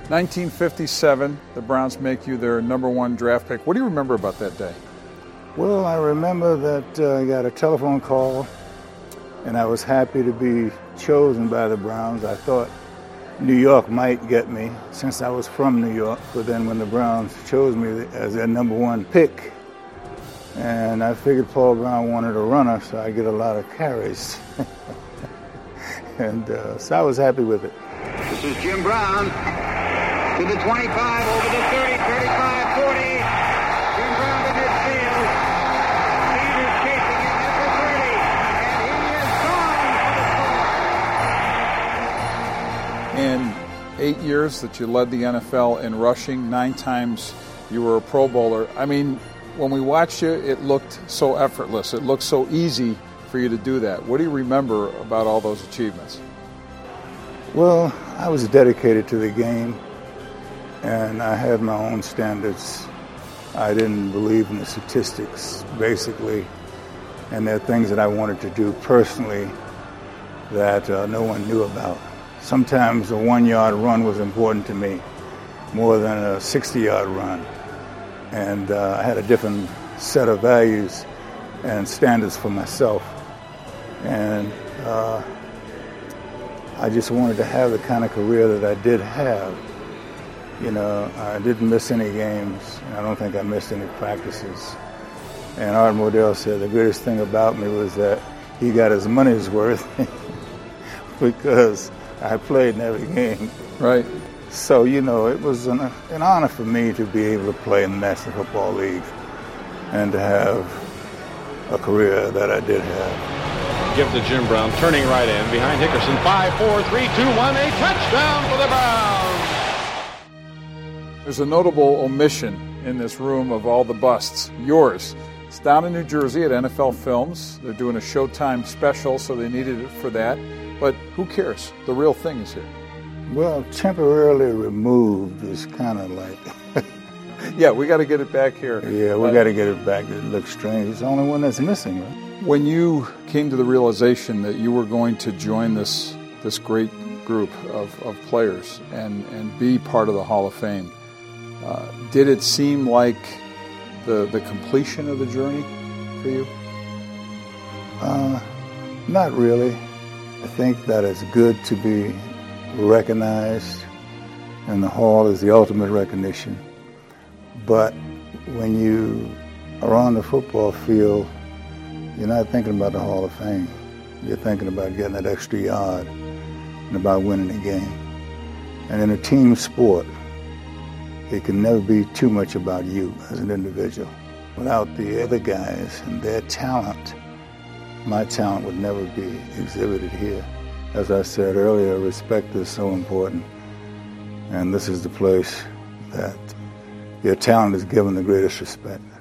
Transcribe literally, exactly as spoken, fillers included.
nineteen fifty-seven, the Browns make you their number one draft pick. What do you remember about that day? Well, I remember that uh, I got a telephone call, and I was happy to be chosen by the Browns. I thought New York might get me since I was from New York, but then when the Browns chose me as their number one pick, and I figured Paul Brown wanted a runner, so I get a lot of carries. and uh, so I was happy with it. This is Jim Brown. To the twenty-five, over the thirty, thirty-five, forty. Jim Brown to midfield. Sanders chasing him at the thirty. And he is gone for the score. In eight years that you led the N F L in rushing, nine times you were a Pro Bowler. I mean, when we watched you, it looked so effortless. It looked so easy for you to do that. What do you remember about all those achievements? Well, I was dedicated to the game. And I had my own standards. I didn't believe in the statistics, basically. And there are things that I wanted to do personally that uh, no one knew about. Sometimes a one-yard run was important to me more than a sixty-yard run. And uh, I had a different set of values and standards for myself. And uh, I just wanted to have the kind of career that I did have. You know, I didn't miss any games. I don't think I missed any practices. And Art Modell said the greatest thing about me was that he got his money's worth because I played in every game. Right. So, you know, it was an, an honor for me to be able to play in the National Football League and to have a career that I did have. Give to Jim Brown, turning right end behind Hickerson. Five, four, three, two, one, a touchdown for the Browns. There's a notable omission in this room of all the busts. Yours. It's down in New Jersey at N F L Films. They're doing a Showtime special, so they needed it for that. But who cares? The real thing is here. Well, temporarily removed is kind of like... yeah, we got to get it back here. Yeah, we uh, got to get it back. It looks strange. It's the only one that's missing, right? When you came to the realization that you were going to join this this great group of, of players and, and be part of the Hall of Fame, Uh, did it seem like the the completion of the journey for you? Uh, not really. I think that it's good to be recognized, and the Hall is the ultimate recognition. But when you are on the football field, you're not thinking about the Hall of Fame. You're thinking about getting that extra yard and about winning the game. And in a team sport, it can never be too much about you as an individual. Without the other guys and their talent, my talent would never be exhibited here. As I said earlier, respect is so important. And this is the place that your talent is given the greatest respect.